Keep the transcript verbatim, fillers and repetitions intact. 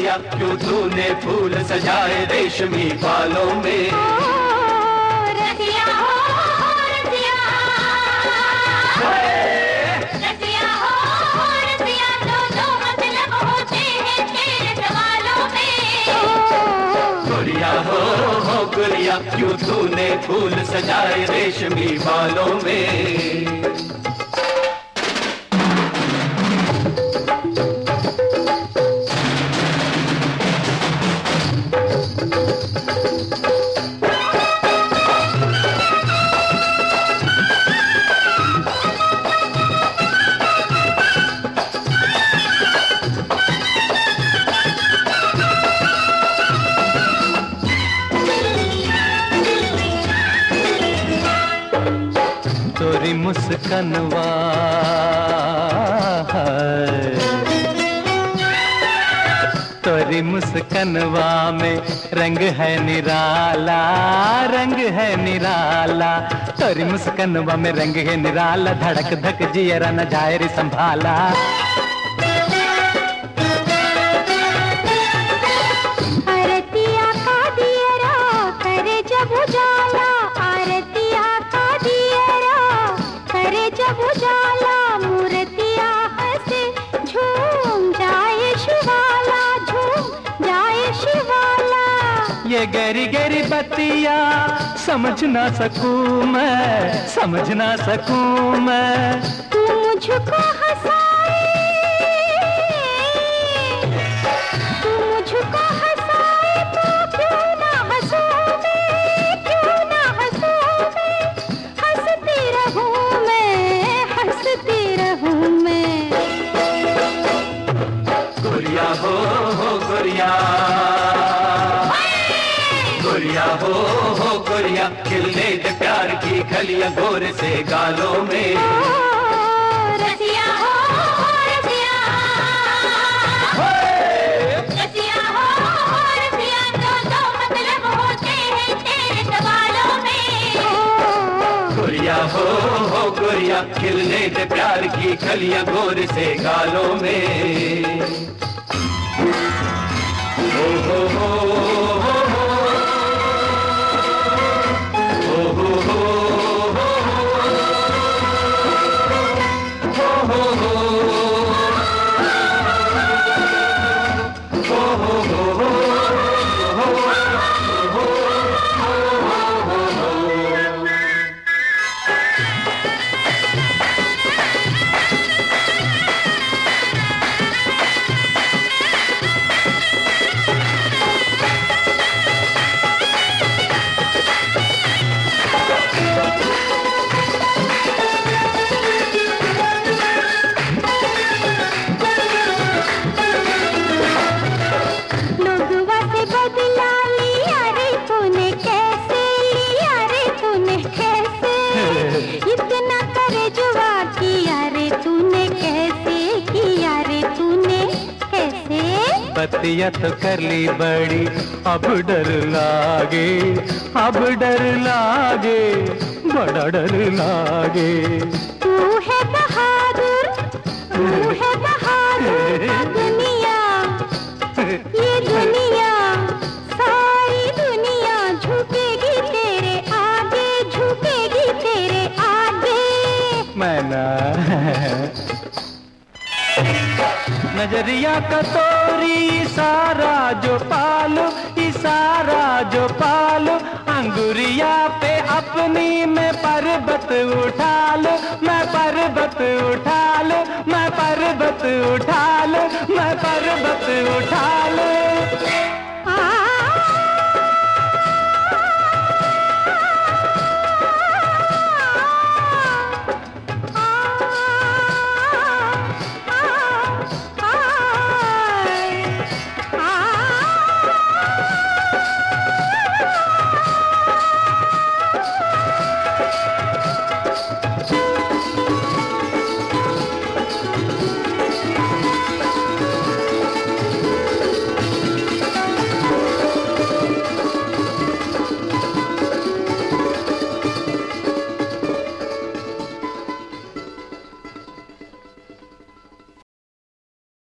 गोरिया क्यों तूने फूल सजाए रेशमी बालों में। रसिया हो रसिया, रसिया हो रसिया, दो दो मतलब होते हैं तेरे सवालों में। गोरिया हो हो गोरिया क्यों तूने फूल सजाए रेशमी बालों में। तोरी मुस्कनवा तोरी मुस्कनवा में रंग है निराला, रंग है निराला। तोरी मुस्कनवा में रंग है निराला, धड़क धक जियरा न जाए रे संभाला। आरतिया का दियरा करे जब उजाला, आरतिया का दियरा करे जब उजाला, मूर्तिया हंसे झूम जाए शिवाला, झूम जाए शिवाला। ये गहरी गहरी बत्तियाँ समझ ना सकूं मैं, समझ ना सकूं मैं। तू मुझको हंसाए, तू मुझको हंसाए तो क्यों ना हंसूं मैं, क्यों ना हंसूं मैं। हंसती रहूं मैं, हंसती रहूं मैं। गोरिया हो हो गोरिया, गोरिया हो हो गोरिया खिलने दे प्यार की कलियां गोरे से गालों में। रसिया हो रसिया, रसिया हो रसिया, दो दो मतलब होते हैं तेरे सवालों में। गोरिया हो हो गोरिया खिलने दे प्यार की कलियां गोरे से गालों में। ओ हो हो बतिया तो कर ली बड़ी, अब डर लागे, अब डर लागे, बड़ा डर लागे। तू है बहादुर, तू है बहादुर, दुनिया ये दुनिया, सारी दुनिया झुकेगी तेरे आगे, झुकेगी तेरे आगे। मैं ना नजरिया का तोरी इशारा जो पालो, इशारा जो पालो, अंगुरिया पे अपनी मैं पर्वत उठा लो, मैं पर्वत उठा लो, मैं पर्वत उठा लो, मैं पर्वत उठा